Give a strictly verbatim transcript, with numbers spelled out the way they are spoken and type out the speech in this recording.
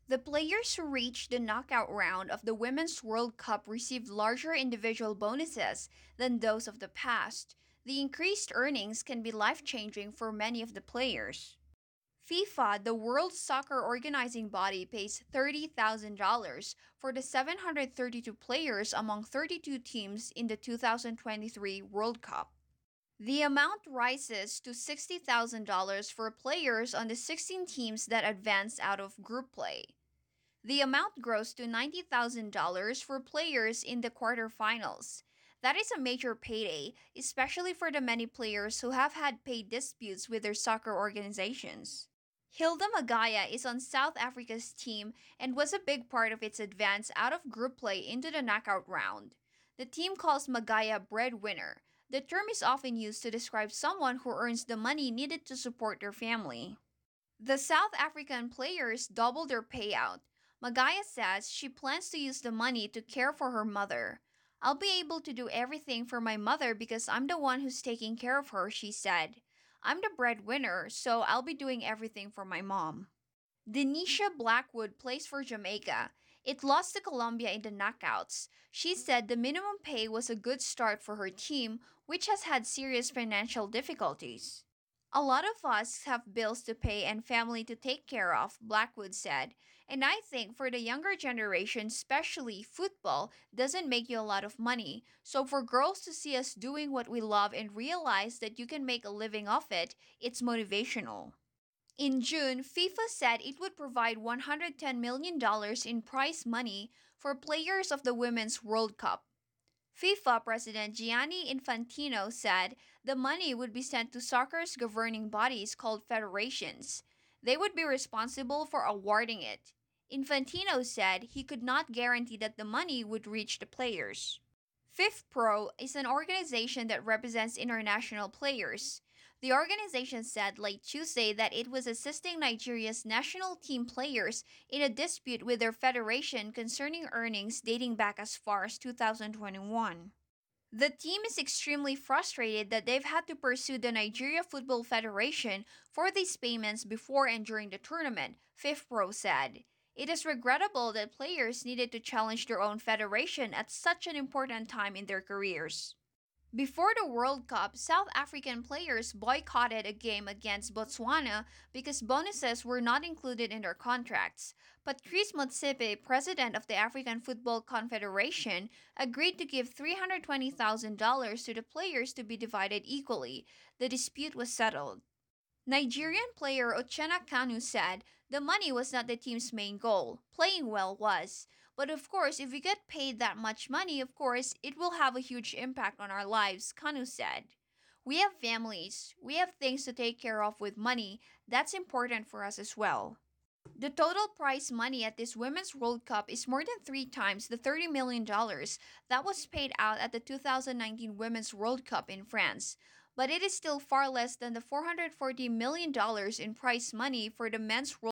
The players who reached the knockout round of the Women's World Cup received larger individual bonuses than those of the past. The increased earnings can be life changing for many of the players. FIFA, the world soccer organizing body, pays thirty thousand dollars for the seven hundred thirty-two players among thirty-two teams in the two thousand twenty-three World Cup. The amount rises to sixty thousand dollars for players on the sixteen teams that advance out of group play. The amount grows to ninety thousand dollars for players in the quarterfinals. That is a major payday, especially for the many players who have had pay disputes with their soccer organizations. Hilda Magaya is on South Africa's team and was a big part of its advance out of group play into the knockout round. The team calls Magaya breadwinner. The term is often used to describe someone who earns the money needed to support their family. The South African players doubled their payout. Magaya says she plans to use the money to care for her mother. I'll be able to do everything for my mother because I'm the one who's taking care of her, she said. I'm the breadwinner, so I'll be doing everything for my mom. Denisha Blackwood plays for Jamaica. It lost to Colombia in the knockouts. She said the minimum pay was a good start for her team, which has had serious financial difficulties. A lot of us have bills to pay and family to take care of, Blackwood said. And I think for the younger generation, especially football, doesn't make you a lot of money. So for girls to see us doing what we love and realize that you can make a living off it, it's motivational. In June, FIFA said it would provide one hundred ten million dollars in prize money for players of the Women's World Cup. FIFA President Gianni Infantino said the money would be sent to soccer's governing bodies called federations. They would be responsible for awarding it. Infantino said he could not guarantee that the money would reach the players. FIFPro is an organization that represents international players. The organization said late Tuesday that it was assisting Nigeria's national team players in a dispute with their federation concerning earnings dating back as far as two thousand twenty-one. The team is extremely frustrated that they've had to pursue the Nigeria Football Federation for these payments before and during the tournament, FIFPro said. It is regrettable that players needed to challenge their own federation at such an important time in their careers. Before the World Cup, South African players boycotted a game against Botswana because bonuses were not included in their contracts. Patrice Motsepe, president of the African Football Confederation, agreed to give three hundred twenty thousand dollars to the players to be divided equally. The dispute was settled. Nigerian player Uchenna Kanu said the money was not the team's main goal. Playing well was. But of course, if we get paid that much money, of course, it will have a huge impact on our lives, Kanu said. We have families. We have things to take care of with money. That's important for us as well. The total prize money at this Women's World Cup is more than three times the thirty million dollars that was paid out at the two thousand nineteen Women's World Cup in France. But it is still far less than the four hundred forty million dollars in prize money for the Men's World